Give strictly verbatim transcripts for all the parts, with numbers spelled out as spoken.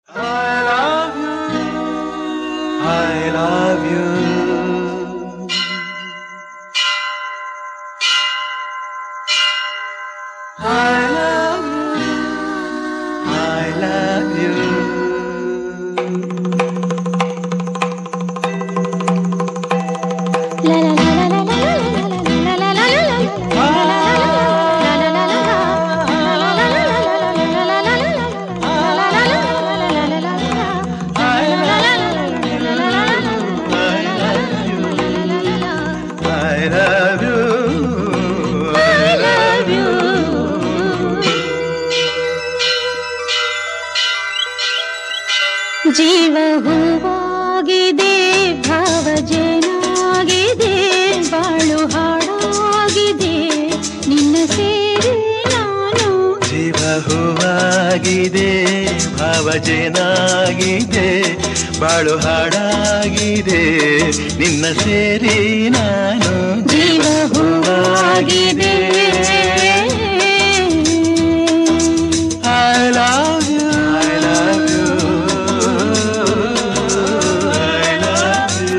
ಜೀವ ಹೂವಾಗಿದೆ, ಭಾವಜೇನಾಗಿದೆ, ಬಾಳು ಹಾಡಾಗಿದೆ, ನಿನ್ನ ಸೇರಿ ನಾನು. ಜೀವ ಹೂವಾಗಿದೆ, ಭಾವಜೇನಾಗಿದೆ, ಬಾಳು ಹಾಡಾಗಿದೆ, ನಿನ್ನ ಸೇರಿ ನಾನು. ಜೀವ ಹೂವಾಗಿದೆ. I love you, I love you, I love you.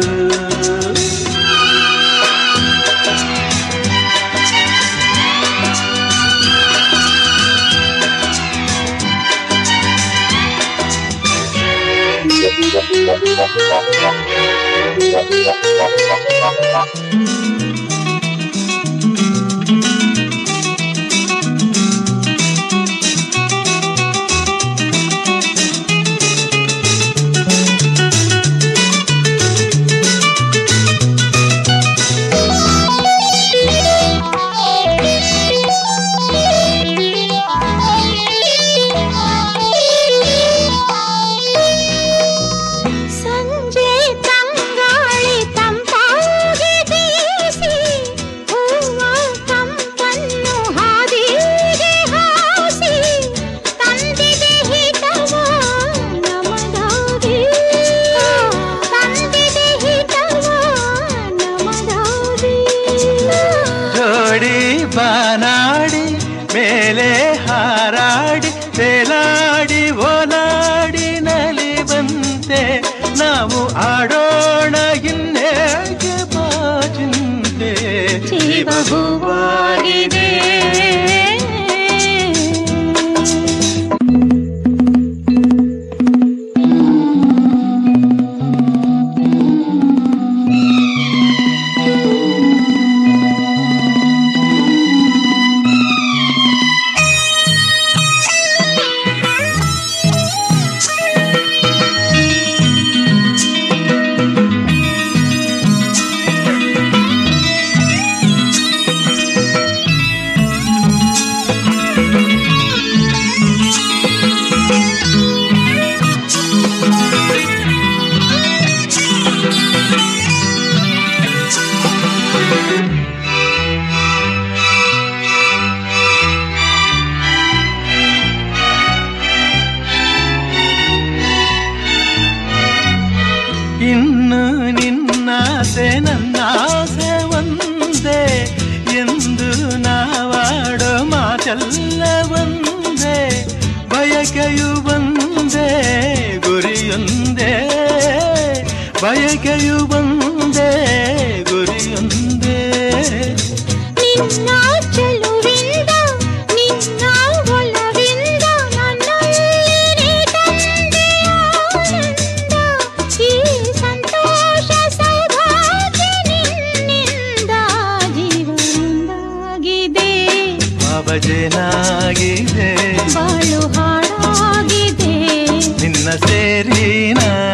ಬಾನಾಡಿ ಮೇಲೆ ಹಾರಾಡಿ ತೇಲಾಡಿ ಓಲಾಡಿ ನಲಿ ಬಂತೆ, ನಾವು ಆಡೋಣ ಇನ್ನೇಕೆ ಬಾಚಿಂತೆ. ಜೀವ ಹೂವಾಗಿದೆ. ಇನ್ನು ನಿನ್ನಾಸೆ ನನ್ನಾಸೆ ಒಂದೇ ಎಂದು ನಾವಾಡೋ ಮಾತೆಲ್ಲ ಒಂದೇ, ಬಯಕೆಯು ಒಂದೇ ಗುರಿಯೊಂದೇ, ಬಯಕೆಯು ಒಂದೇ ಗುರಿಯೊಂದೇ. ನಿನ್ನ ಚೆಲುವಿಂದ, ನಿನ್ನ ಒಲವಿಂದ ನನ್ನಲ್ಲಿ ತಂದೆ ಆನಂದ, ಈ ಸಂತೋಷ ಸೌಭಾಗ್ಯ ನಿನ್ನಿಂದ. ಜೀವನದಾಗಿದೆ, ಭಾವಜೇನಾಗಿದೆ, ಬಾಳು ಹಾಡಾಗಿದೆ, ನಿನ್ನ ಸೇರಿ ನಾ